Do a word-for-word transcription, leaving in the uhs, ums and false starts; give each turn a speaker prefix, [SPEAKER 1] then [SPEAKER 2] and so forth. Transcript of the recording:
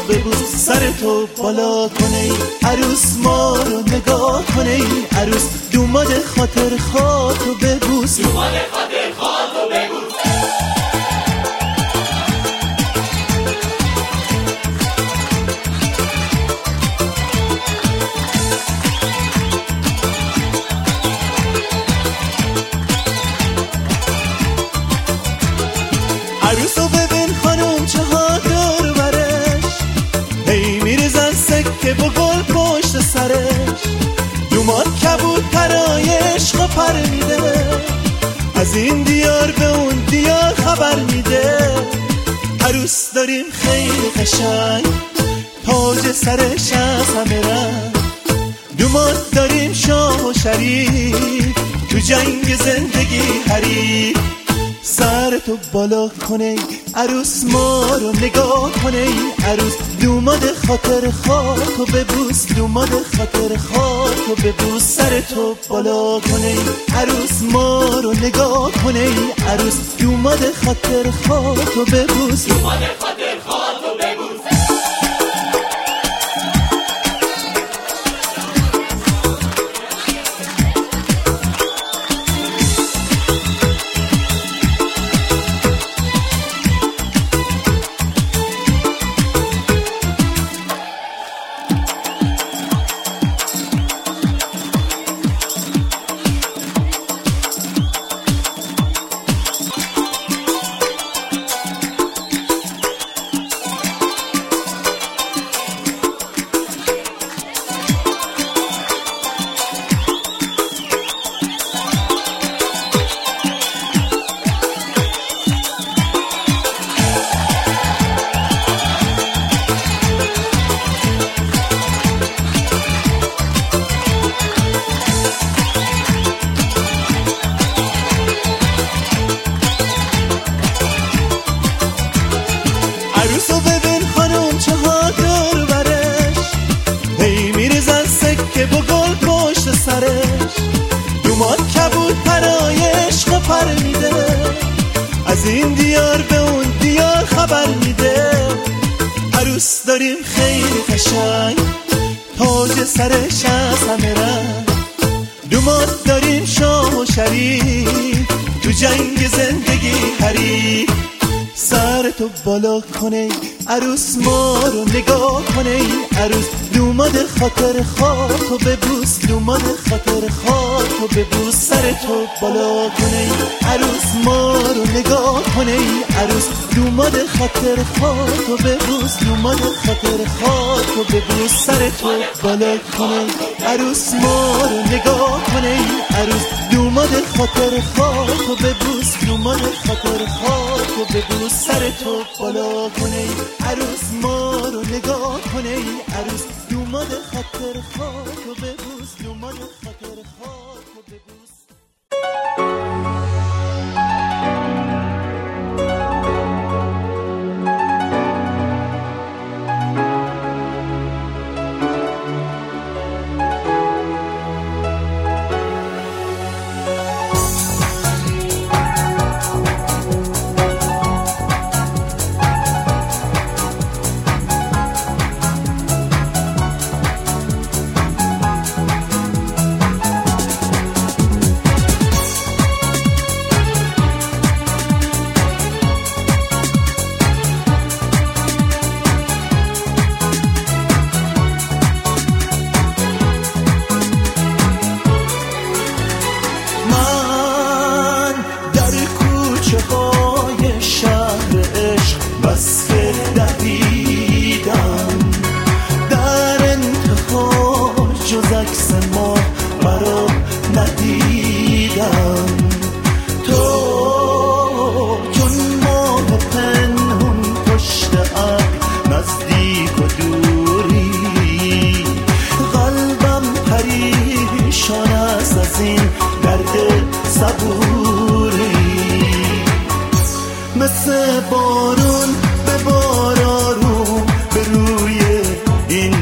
[SPEAKER 1] ببوس، سر تو بالا کنه ای عروس ما رو نگاه کنه ای عروس، دوماد خاطر خاطر ببوس،
[SPEAKER 2] دوماد خاطر خاطر ببوس.
[SPEAKER 1] عروسو ببین خانوم چه ها دور برش، هی میریزن سکه با گل پشت سرش، دوماد کبود پرای عشق پر میده، از این دیار به اون دیار خبر میده. عروس داریم خیلی قشنگ، تاج سرش از همه رنگ، دوماد داریم شاه و شریف، تو جنگ زندگی حریف. سر تو بالا کنه عروس ما رو نگاه کنه عروس، دوماد خاطر خاطر ببوس، دوماد خاطر خاطر ببوس، سر تو بالا کنه عروس ما رو نگاه کنه عروس، دوماد خاطر خاطر ببوس،
[SPEAKER 2] دوماد خاطر خاطر ببوس.
[SPEAKER 1] عروسو ببین خانوم چه ها دور برش، هی میریزن سکه با گل پشت سرش، دوماد کبود پرای عشق پر میده، از این دیار به اون دیار خبر میده. عروس داریم خیلی قشنگ، تاج سرش از همه رنگ، دوماد داریم شاه و شریف، تو جنگ زندگی حریف. سر تو بالا کنه عروس ما رو نگاه کنه عروس، دوماد خاطر خاطر ببوس، دوماد خاطر خاطر ببوس، سر تو بالا کنه عروس ما رو نگاه کنه عروس، دوماد خاطر خاطر ببوس، دوماد خاطر خاطر ببوس، سر تو بالا کنه عروس ما رو نگاه کنه عروس، دوماد خاطر خاطر ببوس، دوماد خاطر خاطر ببوس، سر تو بالا کنه عروس ما رو نگاه کنه عروس، دوماد خاطر خاطر ببوس، دوماد خاطر خاطر ببوس.
[SPEAKER 3] صبوری مثل بارون